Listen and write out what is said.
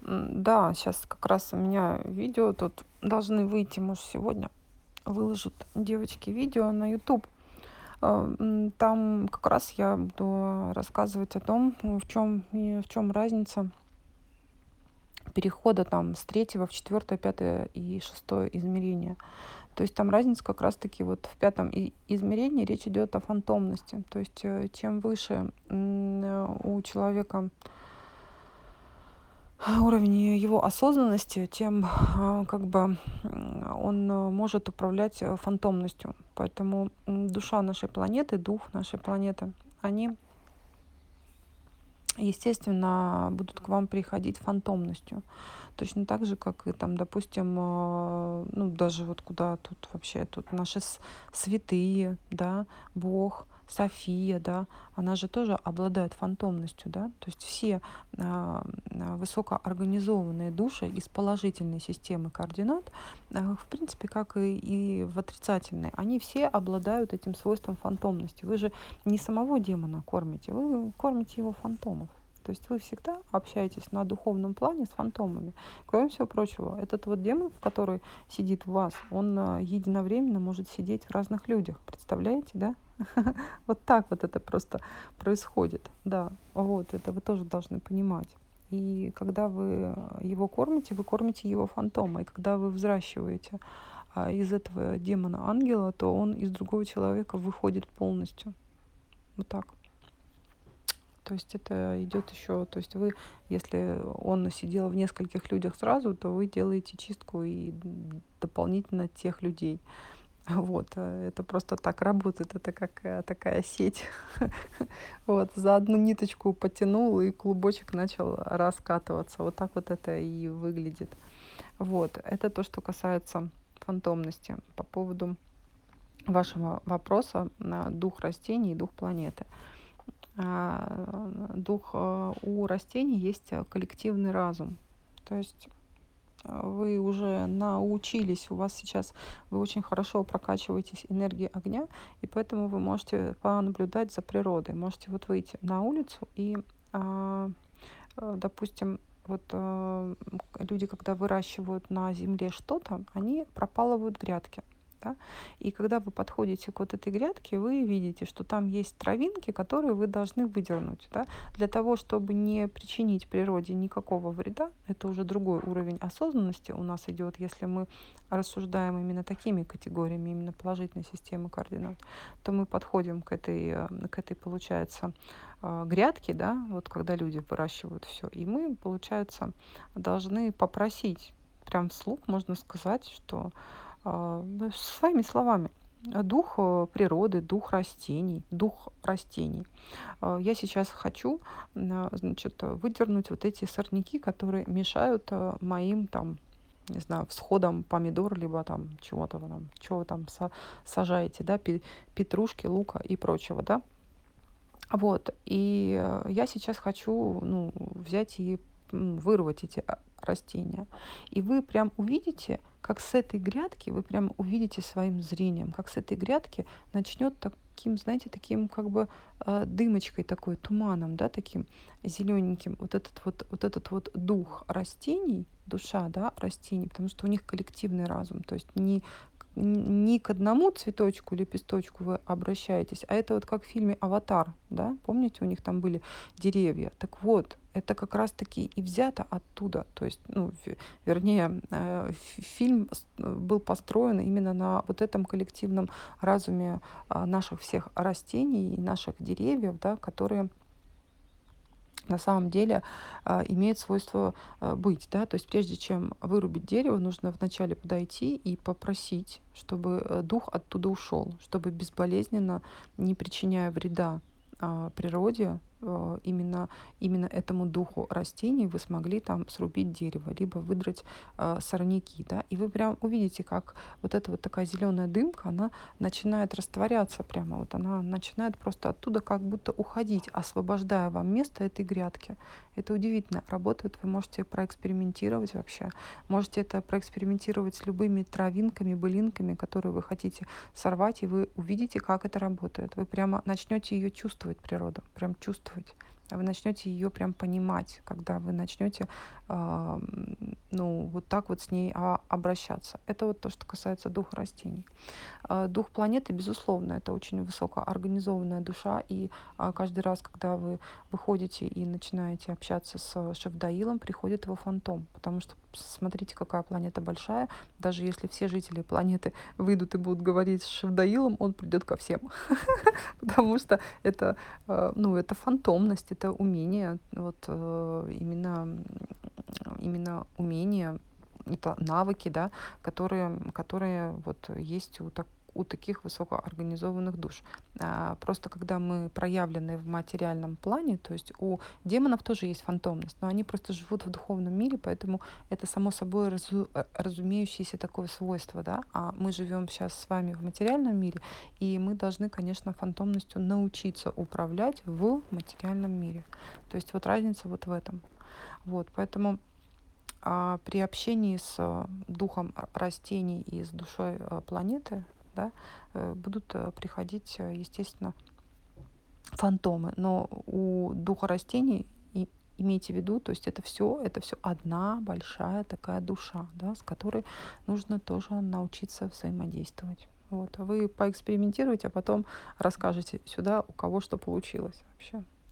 Да, сейчас как раз у меня видео тут должны выйти, может, сегодня выложат девочки видео на YouTube. Там как раз я буду рассказывать о том, в чем разница перехода там с третьего в четвертое, пятое и шестое измерение. То есть там разница как раз-таки вот в пятом измерении речь идет о фантомности. То есть чем выше у человека уровень его осознанности, тем как бы он может управлять фантомностью. Поэтому душа нашей планеты, дух нашей планеты, они, естественно, будут к вам приходить фантомностью. Точно так же, как и там, допустим, ну, даже вот куда тут вообще, тут наши святые, да, Бог, София, да, она же тоже обладает фантомностью, да, то есть все высокоорганизованные души из положительной системы координат, в принципе, как и в отрицательной, они все обладают этим свойством фантомности. Вы же не самого демона кормите, вы кормите его фантомов. То есть вы всегда общаетесь на духовном плане с фантомами. Кроме всего прочего, этот вот демон, который сидит в вас, он единовременно может сидеть в разных людях. Представляете, да? Вот так вот это просто происходит. Да, вот это вы тоже должны понимать. И когда вы кормите его фантома. И когда вы взращиваете из этого демона ангела, то он из другого человека выходит полностью. Вот так. То есть это идет еще, то есть вы, если он сидел в нескольких людях сразу, то вы делаете чистку и дополнительно тех людей. Вот, это просто так работает, это как такая сеть. Вот, за одну ниточку потянул, и клубочек начал раскатываться. Вот так вот это и выглядит. Вот, это то, что касается фантомности. По поводу вашего вопроса на дух растений и дух планеты. Дух у растений есть коллективный разум. То есть вы уже научились, у вас сейчас вы очень хорошо прокачиваетесь энергией огня, и поэтому вы можете понаблюдать за природой. Можете вот выйти на улицу и, допустим, вот люди, когда выращивают на земле что-то, они пропалывают грядки. Да? И когда вы подходите к вот этой грядке, вы видите, что там есть травинки, которые вы должны выдернуть. Да? Для того, чтобы не причинить природе никакого вреда, это уже другой уровень осознанности у нас идет, если мы рассуждаем именно такими категориями, именно положительной системы координат, то мы подходим к этой получается, грядке, да, вот когда люди выращивают все, и мы, получается, должны попросить, прям вслух можно сказать, что ну, своими словами, дух природы, дух растений. Я сейчас хочу, значит, выдернуть вот эти сорняки, которые мешают моим там, не знаю, всходам помидор, либо там чего-то вы там, чего вы там сажаете, да, петрушки, лука и прочего, да. Вот, и я сейчас хочу, ну, взять и вырвать эти растения. И вы прям увидите, как с этой грядки, вы прям увидите своим зрением, как с этой грядки начнет таким, знаете, таким как бы дымочкой такой, туманом, да, таким зелененьким, вот этот вот дух растений, душа, да, растений, потому что у них коллективный разум, то есть не к одному цветочку, лепесточку вы обращаетесь, а это вот как в фильме «Аватар», да, помните, у них там были деревья. Так вот, это как раз-таки и взято оттуда. То есть, ну, вернее, фильм был построен именно на вот этом коллективном разуме наших всех растений и наших деревьев, да, которые на самом деле имеет свойство быть, да, то есть прежде чем вырубить дерево, нужно вначале подойти и попросить, чтобы дух оттуда ушел, чтобы безболезненно, не причиняя вреда природе, именно этому духу растений вы смогли там срубить дерево, либо выдрать сорняки, да, и вы прям увидите, как вот эта вот такая зеленая дымка, она начинает растворяться прямо, вот она начинает просто оттуда как будто уходить, освобождая вам место этой грядки. Это удивительно работает, вы можете проэкспериментировать вообще, можете это проэкспериментировать с любыми травинками, былинками, которые вы хотите сорвать, и вы увидите, как это работает. Вы прямо начнете ее чувствовать, природу, прям чувствовать. Вы начнете ее прям понимать, когда вы начнете ну, вот так вот с ней обращаться. Это вот то, что касается духа растений. Дух планеты, безусловно, это очень высокоорганизованная душа, и каждый раз, когда вы выходите и начинаете общаться с Шавдаилом, приходит его фантом, потому что смотрите, какая планета большая, даже если все жители планеты выйдут и будут говорить с Шавдаилом, он придет ко всем, потому что это, ну, это фантомность, это умение, вот именно умение, это навыки, да, которые вот есть у таких высокоорганизованных душ. Просто когда мы проявлены в материальном плане, то есть у демонов тоже есть фантомность, но они просто живут в духовном мире, поэтому это само собой разумеющееся такое свойство, да, а мы живем сейчас с вами в материальном мире, и мы должны, конечно, фантомностью научиться управлять в материальном мире. То есть вот разница вот в этом. Вот, поэтому при общении с духом растений и с душой планеты, да, будут приходить, естественно, фантомы. Но у духа растений имейте в виду, то есть это все одна большая такая душа, да, с которой нужно тоже научиться взаимодействовать. Вот. Вы поэкспериментируйте, а потом расскажете сюда, у кого что получилось вообще.